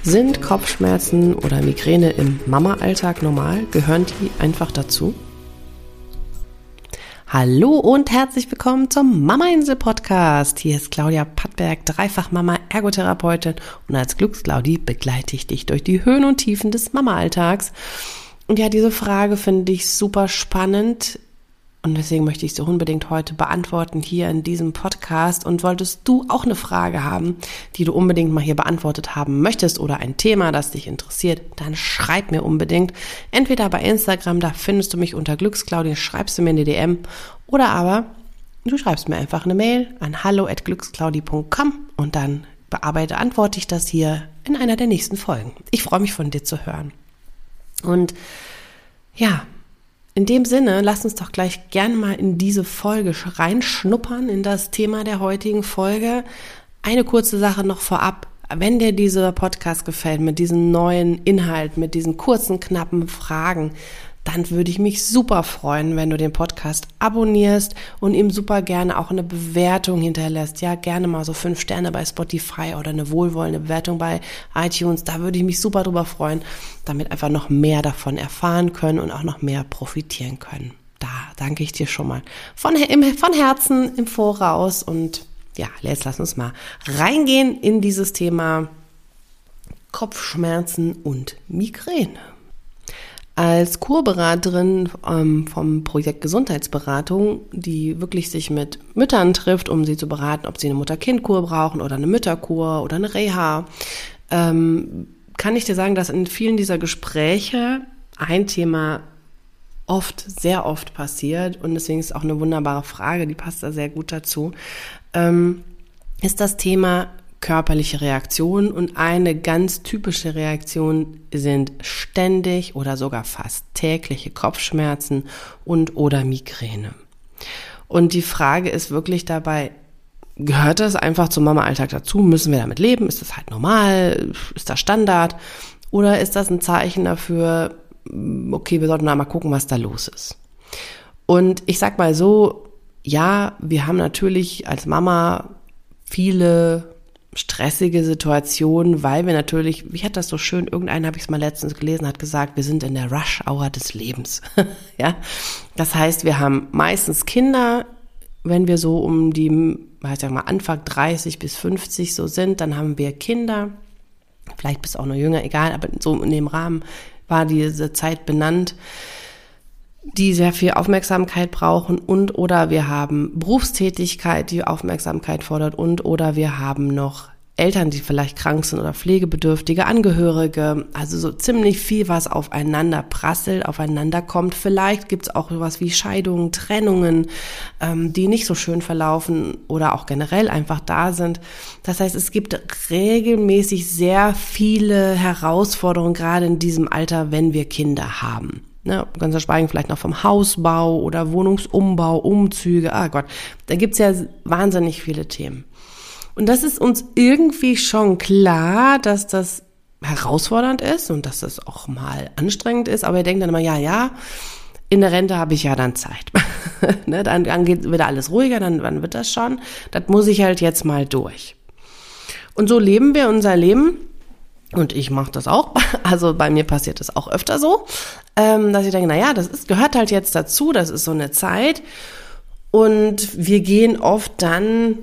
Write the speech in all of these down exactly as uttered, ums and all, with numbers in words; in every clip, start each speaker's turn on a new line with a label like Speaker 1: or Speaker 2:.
Speaker 1: Sind Kopfschmerzen oder Migräne im Mama-Alltag normal? Gehören die einfach dazu? Hallo und herzlich willkommen zum Mama-Insel-Podcast. Hier ist Claudia Pattberg, Dreifach-Mama, Ergotherapeutin, und als Glücksclaudi begleite ich dich durch die Höhen und Tiefen des Mama-Alltags. Und ja, diese Frage finde ich super spannend. Und deswegen möchte ich sie unbedingt heute beantworten hier in diesem Podcast. Und solltest du auch eine Frage haben, die du unbedingt mal hier beantwortet haben möchtest oder ein Thema, das dich interessiert, dann schreib mir unbedingt. Entweder bei Instagram, da findest du mich unter Glücksclaudi, schreibst du mir eine D M, oder aber du schreibst mir einfach eine Mail an hallo at glücksclaudi punkt com und dann bearbeite, antworte ich das hier in einer der nächsten Folgen. Ich freue mich, von dir zu hören. Und ja, in dem Sinne, lass uns doch gleich gerne mal in diese Folge reinschnuppern, in das Thema der heutigen Folge. Eine kurze Sache noch vorab. Wenn dir dieser Podcast gefällt, mit diesem neuen Inhalt, mit diesen kurzen, knappen Fragen, dann würde ich mich super freuen, wenn du den Podcast abonnierst und ihm super gerne auch eine Bewertung hinterlässt. Ja, gerne mal so fünf Sterne bei Spotify oder eine wohlwollende Bewertung bei iTunes. Da würde ich mich super drüber freuen, damit einfach noch mehr davon erfahren können und auch noch mehr profitieren können. Da danke ich dir schon mal von, von Herzen im Voraus. Und ja, jetzt lass uns mal reingehen in dieses Thema Kopfschmerzen und Migräne. Als Kurberaterin ähm, vom Projekt Gesundheitsberatung, die wirklich sich mit Müttern trifft, um sie zu beraten, ob sie eine Mutter-Kind-Kur brauchen oder eine Mütterkur oder eine Reha, ähm, kann ich dir sagen, dass in vielen dieser Gespräche ein Thema oft, sehr oft passiert, und deswegen ist es auch eine wunderbare Frage, die passt da sehr gut dazu, ähm, ist das Thema körperliche Reaktionen, und eine ganz typische Reaktion sind ständig oder sogar fast tägliche Kopfschmerzen und oder Migräne. Und die Frage ist wirklich dabei, gehört das einfach zum Mama-Alltag dazu? Müssen wir damit leben? Ist das halt normal? Ist das Standard? Oder ist das ein Zeichen dafür, okay, wir sollten mal gucken, was da los ist? Und ich sag mal so, ja, wir haben natürlich als Mama viele stressige Situation, weil wir natürlich, wie hat das so schön, irgendeiner habe ich es mal letztens gelesen, hat gesagt, wir sind in der Rush-Hour des Lebens. Ja, das heißt, wir haben meistens Kinder, wenn wir so um die, ich sag mal, Anfang dreißig bis fünfzig so sind, dann haben wir Kinder, vielleicht bist du auch noch jünger, egal, aber so in dem Rahmen war diese Zeit benannt, die sehr viel Aufmerksamkeit brauchen, und oder wir haben Berufstätigkeit, die Aufmerksamkeit fordert, und oder wir haben noch Eltern, die vielleicht krank sind oder pflegebedürftige Angehörige, also so ziemlich viel, was aufeinander prasselt, aufeinander kommt. Vielleicht gibt es auch sowas wie Scheidungen, Trennungen, ähm, die nicht so schön verlaufen oder auch generell einfach da sind. Das heißt, es gibt regelmäßig sehr viele Herausforderungen, gerade in diesem Alter, wenn wir Kinder haben. Ne, ganz zu schweigen vielleicht noch vom Hausbau oder Wohnungsumbau, Umzüge, ah Gott, da gibt's ja wahnsinnig viele Themen. Und das ist uns irgendwie schon klar, dass das herausfordernd ist und dass das auch mal anstrengend ist, aber ihr denkt dann immer, ja, ja, in der Rente habe ich ja dann Zeit. Ne, dann, dann geht wieder alles ruhiger, dann, dann wird das schon, das muss ich halt jetzt mal durch. Und so leben wir unser Leben. Und ich mache das auch, also bei mir passiert das auch öfter so, ähm, dass ich denke, naja, das ist, gehört halt jetzt dazu, das ist so eine Zeit, und wir gehen oft dann,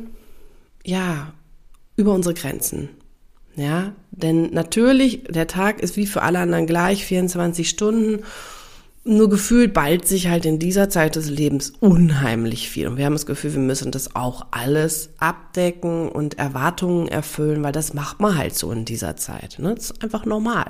Speaker 1: ja, über unsere Grenzen, ja, denn natürlich, der Tag ist wie für alle anderen gleich, vierundzwanzig Stunden, nur gefühlt ballt sich halt in dieser Zeit des Lebens unheimlich viel. Und wir haben das Gefühl, wir müssen das auch alles abdecken und Erwartungen erfüllen, weil das macht man halt so in dieser Zeit. Ne? Das ist einfach normal.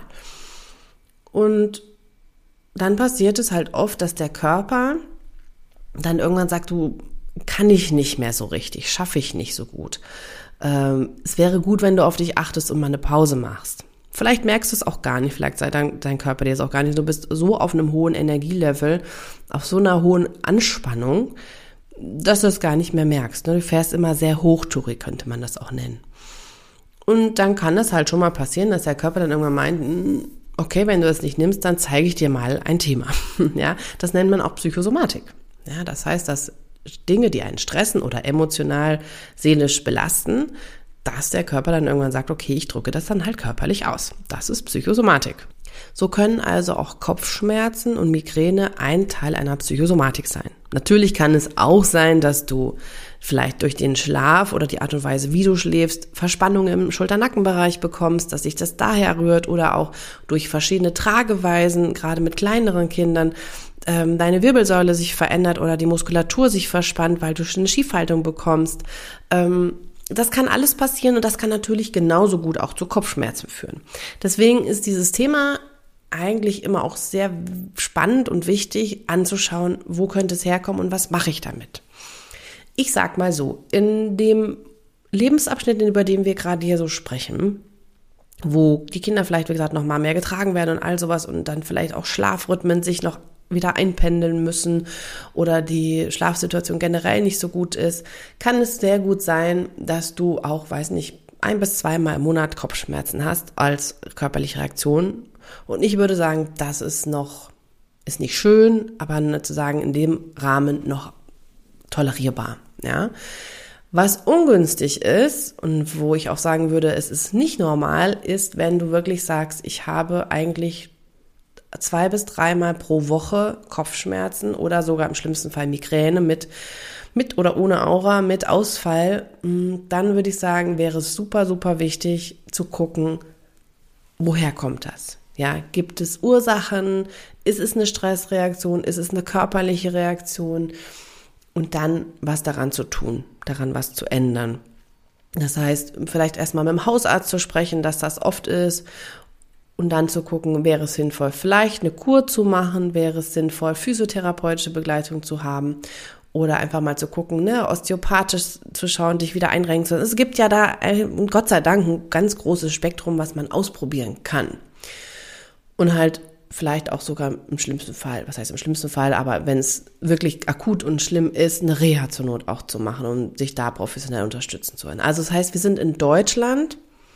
Speaker 1: Und dann passiert es halt oft, dass der Körper dann irgendwann sagt, du, kann ich nicht mehr so richtig, schaffe ich nicht so gut. Ähm, es wäre gut, wenn du auf dich achtest und mal eine Pause machst. Vielleicht merkst du es auch gar nicht, vielleicht sagt dein, dein Körper dir es auch gar nicht. Du bist so auf einem hohen Energielevel, auf so einer hohen Anspannung, dass du es gar nicht mehr merkst. Du fährst immer sehr hochtourig, könnte man das auch nennen. Und dann kann es halt schon mal passieren, dass der Körper dann irgendwann meint, okay, wenn du das nicht nimmst, dann zeige ich dir mal ein Thema. Ja, das nennt man auch Psychosomatik. Ja, das heißt, dass Dinge, die einen stressen oder emotional, seelisch belasten, dass der Körper dann irgendwann sagt, okay, ich drücke das dann halt körperlich aus. Das ist Psychosomatik. So können also auch Kopfschmerzen und Migräne ein Teil einer Psychosomatik sein. Natürlich kann es auch sein, dass du vielleicht durch den Schlaf oder die Art und Weise, wie du schläfst, Verspannungen im Schulter-Nackenbereich bekommst, dass sich das daher rührt oder auch durch verschiedene Trageweisen, gerade mit kleineren Kindern, ähm, deine Wirbelsäule sich verändert oder die Muskulatur sich verspannt, weil du eine Schiefhaltung bekommst. Ähm, Das kann alles passieren und das kann natürlich genauso gut auch zu Kopfschmerzen führen. Deswegen ist dieses Thema eigentlich immer auch sehr spannend und wichtig anzuschauen, wo könnte es herkommen und was mache ich damit. Ich sag mal so, in dem Lebensabschnitt, über den wir gerade hier so sprechen, wo die Kinder vielleicht, wie gesagt, noch mal mehr getragen werden und all sowas und dann vielleicht auch Schlafrhythmen sich noch wieder einpendeln müssen oder die Schlafsituation generell nicht so gut ist, kann es sehr gut sein, dass du auch, weiß nicht, ein bis zweimal im Monat Kopfschmerzen hast als körperliche Reaktion. Und ich würde sagen, das ist noch, ist nicht schön, aber zu sagen, in dem Rahmen noch tolerierbar, ja. Was ungünstig ist und wo ich auch sagen würde, es ist nicht normal, ist, wenn du wirklich sagst, ich habe eigentlich zwei bis dreimal pro Woche Kopfschmerzen oder sogar im schlimmsten Fall Migräne mit, mit oder ohne Aura, mit Ausfall, dann würde ich sagen, wäre es super, super wichtig zu gucken, woher kommt das? Ja, gibt es Ursachen? Ist es eine Stressreaktion? Ist es eine körperliche Reaktion? Und dann was daran zu tun, daran was zu ändern. Das heißt, vielleicht erstmal mit dem Hausarzt zu sprechen, dass das oft ist. Und dann zu gucken, wäre es sinnvoll, vielleicht eine Kur zu machen, wäre es sinnvoll, physiotherapeutische Begleitung zu haben oder einfach mal zu gucken, ne, osteopathisch zu schauen, dich wieder einrenken zu lassen. Es gibt ja da, Gott sei Dank, ein ganz großes Spektrum, was man ausprobieren kann. Und halt vielleicht auch sogar im schlimmsten Fall, was heißt im schlimmsten Fall, aber wenn es wirklich akut und schlimm ist, eine Reha zur Not auch zu machen und sich da professionell unterstützen zu wollen. Also das heißt, wir sind in Deutschland,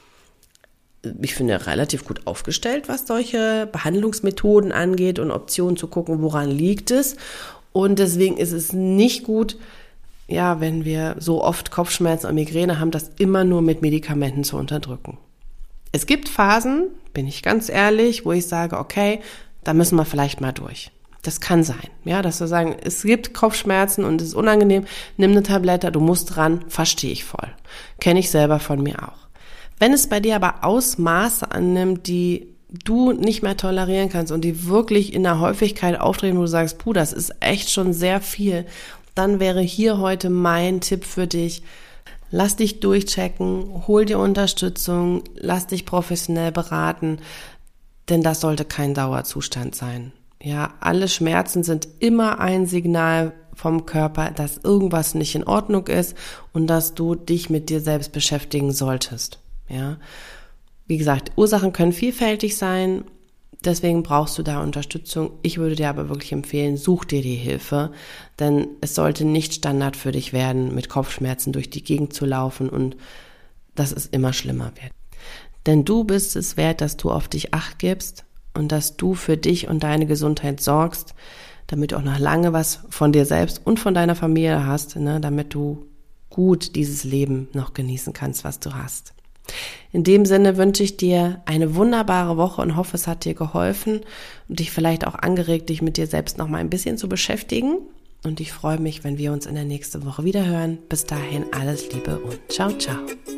Speaker 1: ich finde, relativ gut aufgestellt, was solche Behandlungsmethoden angeht und Optionen zu gucken, woran liegt es. Und deswegen ist es nicht gut, ja, wenn wir so oft Kopfschmerzen und Migräne haben, das immer nur mit Medikamenten zu unterdrücken. Es gibt Phasen, bin ich ganz ehrlich, wo ich sage, okay, da müssen wir vielleicht mal durch. Das kann sein, ja, dass wir sagen, es gibt Kopfschmerzen und es ist unangenehm, nimm eine Tablette, du musst ran, verstehe ich voll. Kenne ich selber von mir auch. Wenn es bei dir aber Ausmaße annimmt, die du nicht mehr tolerieren kannst und die wirklich in der Häufigkeit auftreten, wo du sagst, puh, das ist echt schon sehr viel, dann wäre hier heute mein Tipp für dich, lass dich durchchecken, hol dir Unterstützung, lass dich professionell beraten, denn das sollte kein Dauerzustand sein. Ja, alle Schmerzen sind immer ein Signal vom Körper, dass irgendwas nicht in Ordnung ist und dass du dich mit dir selbst beschäftigen solltest. Ja, wie gesagt, Ursachen können vielfältig sein, deswegen brauchst du da Unterstützung. Ich würde dir aber wirklich empfehlen, such dir die Hilfe, denn es sollte nicht Standard für dich werden, mit Kopfschmerzen durch die Gegend zu laufen und dass es immer schlimmer wird. Denn du bist es wert, dass du auf dich Acht gibst und dass du für dich und deine Gesundheit sorgst, damit du auch noch lange was von dir selbst und von deiner Familie hast, ne, damit du gut dieses Leben noch genießen kannst, was du hast. In dem Sinne wünsche ich dir eine wunderbare Woche und hoffe, es hat dir geholfen und dich vielleicht auch angeregt, dich mit dir selbst noch mal ein bisschen zu beschäftigen. Und ich freue mich, wenn wir uns in der nächsten Woche wieder hören. Bis dahin alles Liebe und ciao, ciao.